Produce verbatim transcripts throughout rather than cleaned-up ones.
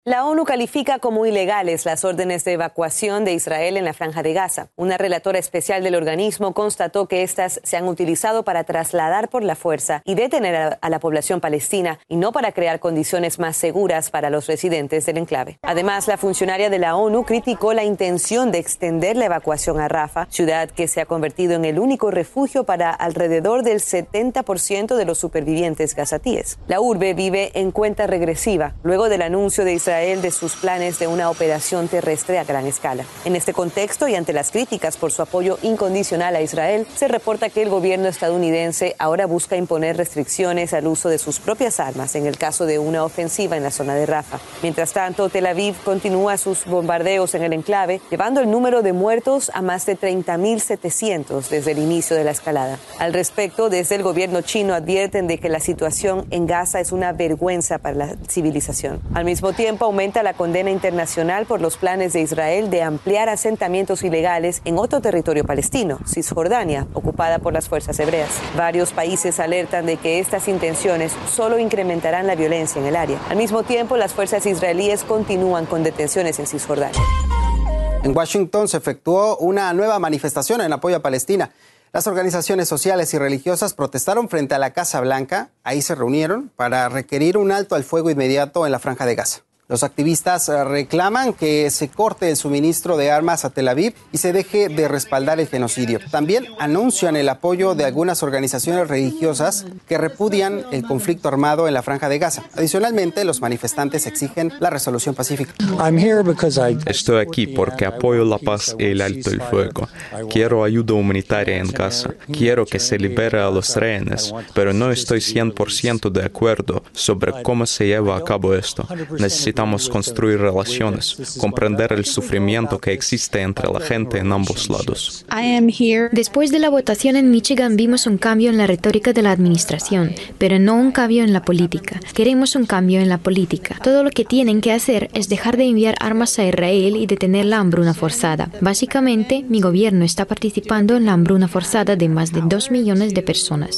La ONU califica como ilegales las órdenes de evacuación de Israel en la Franja de Gaza. Una relatora especial del organismo constató que estas se han utilizado para trasladar por la fuerza y detener a, a la población palestina y no para crear condiciones más seguras para los residentes del enclave. Además, la funcionaria de la ONU criticó la intención de extender la evacuación a Rafah, ciudad que se ha convertido en el único refugio para alrededor del setenta por ciento de los supervivientes gazatíes. La urbe vive en cuenta regresiva luego del anuncio de Israel de sus planes de una operación terrestre a gran escala. En este contexto y ante las críticas por su apoyo incondicional a Israel, se reporta que el gobierno estadounidense ahora busca imponer restricciones al uso de sus propias armas en el caso de una ofensiva en la zona de Rafah. Mientras tanto, Tel Aviv continúa sus bombardeos en el enclave, llevando el número de muertos a más de treinta mil setecientos desde el inicio de la escalada. Al respecto, desde el gobierno chino advierten de que la situación en Gaza es una vergüenza para la civilización. Al mismo tiempo, aumenta la condena internacional por los planes de Israel de ampliar asentamientos ilegales en otro territorio palestino, Cisjordania, ocupada por las fuerzas hebreas. Varios países alertan de que estas intenciones solo incrementarán la violencia en el área. Al mismo tiempo, las fuerzas israelíes continúan con detenciones en Cisjordania. En Washington se efectuó una nueva manifestación en apoyo a Palestina. Las organizaciones sociales y religiosas protestaron frente a la Casa Blanca. Ahí se reunieron para requerir un alto al fuego inmediato en la Franja de Gaza. Los activistas reclaman que se corte el suministro de armas a Tel Aviv y se deje de respaldar el genocidio. También anuncian el apoyo de algunas organizaciones religiosas que repudian el conflicto armado en la Franja de Gaza. Adicionalmente, los manifestantes exigen la resolución pacífica. Estoy aquí porque apoyo la paz y el alto el fuego. Quiero ayuda humanitaria en Gaza. Quiero que se libere a los rehenes, pero no estoy cien por ciento de acuerdo sobre cómo se lleva a cabo esto. Necesitamos construir relaciones, comprender el sufrimiento que existe entre la gente en ambos lados. Después de la votación en Michigan vimos un cambio en la retórica de la administración, pero no un cambio en la política. Queremos un cambio en la política. Todo lo que tienen que hacer es dejar de enviar armas a Israel y detener la hambruna forzada. Básicamente, mi gobierno está participando en la hambruna forzada de más de dos millones de personas.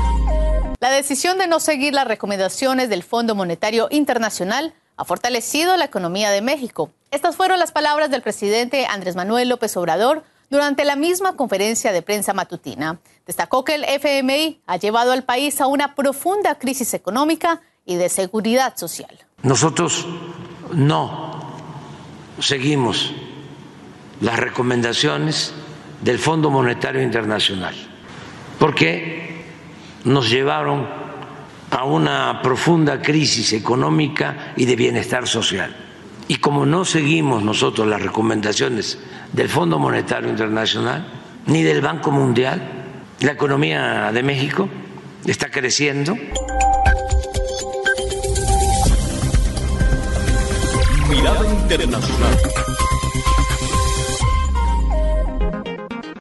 La decisión de no seguir las recomendaciones del Fondo Monetario Internacional ha fortalecido la economía de México. Estas fueron las palabras del presidente Andrés Manuel López Obrador durante la misma conferencia de prensa matutina. Destacó que el F M I ha llevado al país a una profunda crisis económica y de seguridad social. Nosotros no seguimos las recomendaciones del Fondo Monetario Internacional porque nos llevaron a una profunda crisis económica y de bienestar social. Y como no seguimos nosotros las recomendaciones del Fondo Monetario Internacional ni del Banco Mundial, la economía de México está creciendo. Mirada Internacional.